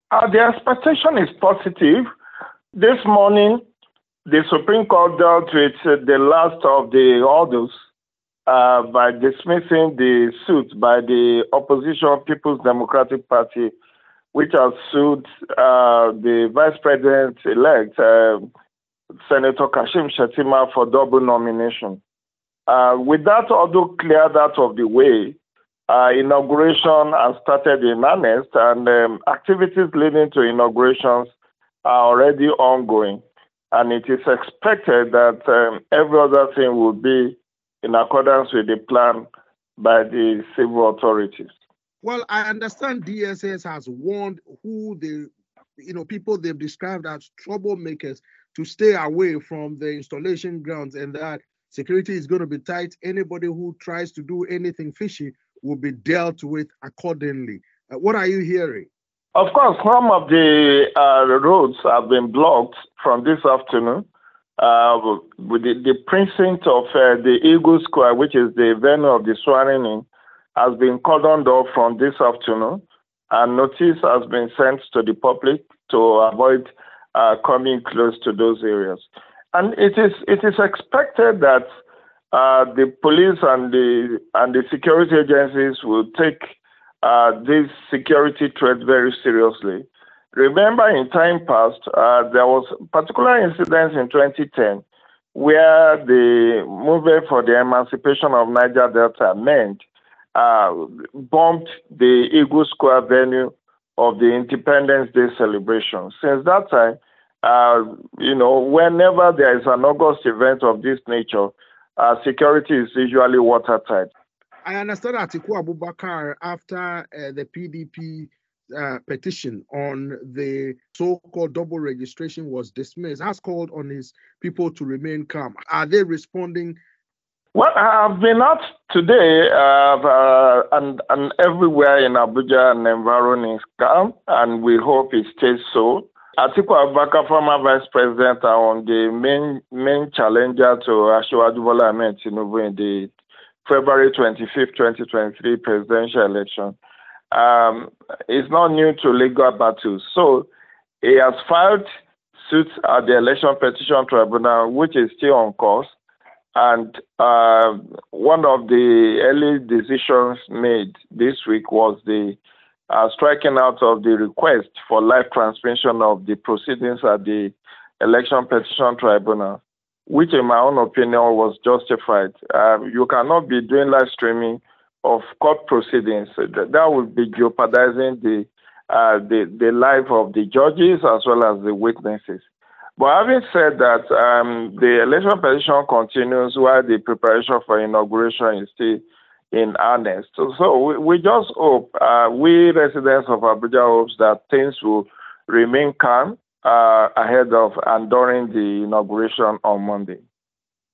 The expectation is positive. This morning, the Supreme Court dealt with the last of the orders by dismissing the suit by the opposition People's Democratic Party, which has sued the Vice President-elect, Senator Kashim Shettima, for double nomination. With that order cleared out of the way, inauguration has started in earnest, and activities leading to inaugurations are already ongoing. And it is expected that every other thing will be in accordance with the plan by the civil authorities. Well, I understand DSS has warned people they've described as troublemakers to stay away from the installation grounds, and that security is going to be tight. Anybody who tries to do anything fishy will be dealt with accordingly. What are you hearing? Of course, some of the roads have been blocked from this afternoon. With the precinct of the Eagle Square, which is the venue of the swearing-in, has been cordoned off from this afternoon, and notice has been sent to the public to avoid coming close to those areas. And it is expected that the police and the security agencies will take this security threat very seriously. Remember, in time past, there was particular incidents in 2010 where the movement for the emancipation of Niger Delta meant bombed the Eagle Square venue of the Independence Day celebration. Since that time, whenever there is an August event of this nature, security is usually watertight. I understand Atiku Abubakar, after the PDP petition on the so-called double registration was dismissed, has called on his people to remain calm. Are they responding? Well, I've been out today and everywhere in Abuja and environment is calm, and we hope it stays so. Atiku Abubakar, former vice president, are on the main challenger to Asiwaju Bola Ahmed Tinubu in the February 25th, 2023 presidential election. It's not new to legal battles. So he has filed suits at the Election Petition Tribunal, which is still on course. And one of the early decisions made this week was the striking out of the request for live transmission of the proceedings at the Election Petition Tribunal, which in my own opinion was justified. You cannot be doing live streaming of court proceedings. That would be jeopardizing the life of the judges as well as the witnesses. But having said that, the election petition continues while the preparation for inauguration is still in earnest. So we just hope, we residents of Abuja hopes that things will remain calm ahead of and during the inauguration on Monday.